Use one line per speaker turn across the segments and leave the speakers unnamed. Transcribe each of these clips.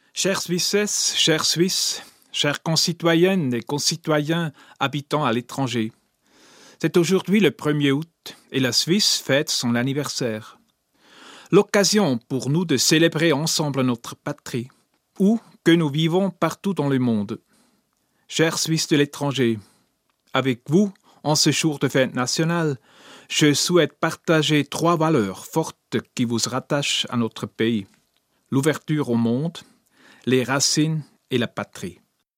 Chères Suissesses, chers Suisses, chères concitoyennes et concitoyens habitant à l'étranger, c'est aujourd'hui le 1er août et la Suisse fête son anniversaire. L'occasion pour nous de célébrer ensemble notre patrie, où que nous vivons partout dans le monde. Chers Suisses de l'étranger, avec vous, en ce jour de fête nationale, je souhaite partager 3 valeurs fortes qui vous rattachent à notre pays. L'ouverture au monde, les racines et la patrie.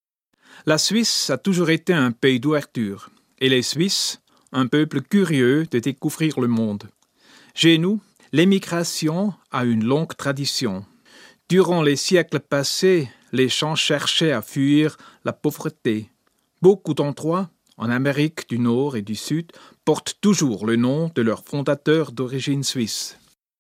La Suisse a toujours été un pays d'ouverture, et les Suisses, un peuple curieux de découvrir le monde. Chez nous, l'émigration a une longue tradition. Durant les siècles passés, les gens cherchaient à fuir la pauvreté. Beaucoup d'endroits, en Amérique du Nord et du Sud, portent toujours le nom de leurs fondateurs d'origine suisse.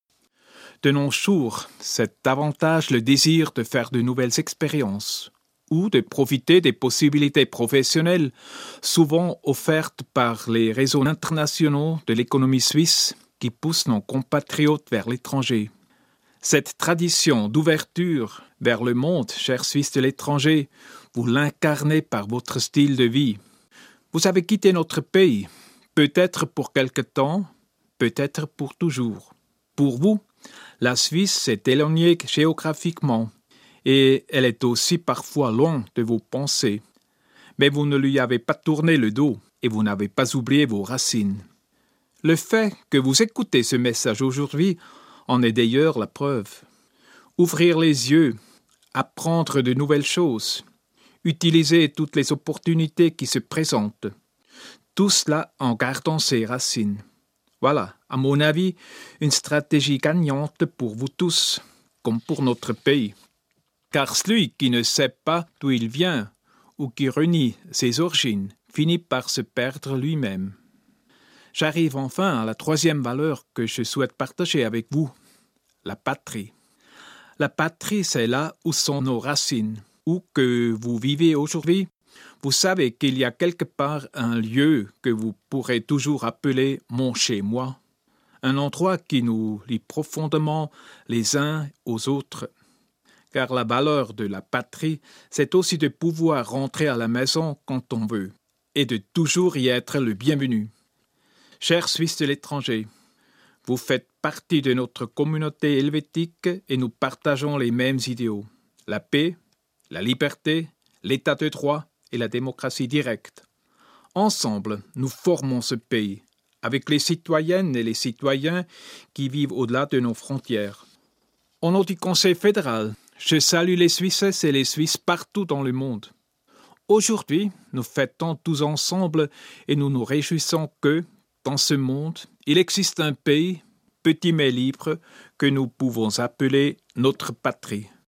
De nos jours, c'est davantage le désir de faire de nouvelles expériences ou de profiter des possibilités professionnelles souvent offertes par les réseaux internationaux de l'économie suisse qui poussent nos compatriotes vers l'étranger. Cette tradition d'ouverture vers le monde, chers Suisses de l'étranger, vous l'incarnez par votre style de vie. Vous avez quitté notre pays, peut-être pour quelque temps, peut-être pour toujours. Pour vous, la Suisse s'est éloignée géographiquement et elle est aussi parfois loin de vos pensées. Mais vous ne lui avez pas tourné le dos et vous n'avez pas oublié vos racines. Le fait que vous écoutez ce message aujourd'hui en est d'ailleurs la preuve. Ouvrir les yeux, apprendre de nouvelles choses, utiliser toutes les opportunités qui se présentent. Tout cela en gardant ses racines. Voilà, à mon avis, une stratégie gagnante pour vous tous, comme pour notre pays. Car celui qui ne sait pas d'où il vient ou qui renie ses origines finit par se perdre lui-même. J'arrive enfin à la 3e valeur que je souhaite partager avec vous, la patrie. La patrie, c'est là où sont nos racines. Où que vous vivez aujourd'hui, vous savez qu'il y a quelque part un lieu que vous pourrez toujours appeler mon chez-moi, un endroit qui nous lie profondément les uns aux autres. Car la valeur de la patrie, c'est aussi de pouvoir rentrer à la maison quand on veut, et de toujours y être le bienvenu. Chers Suisses de l'étranger, vous faites partie de notre communauté helvétique et nous partageons les mêmes idéaux. La paix, la liberté, l'état de droit et la démocratie directe. Ensemble, nous formons ce pays, avec les citoyennes et les citoyens qui vivent au-delà de nos frontières. Au nom du Conseil fédéral, je salue les Suisses et les Suisses partout dans le monde. Aujourd'hui, nous fêtons tous ensemble et nous nous réjouissons que, dans ce monde, il existe un pays, petit mais libre, que nous pouvons appeler notre patrie.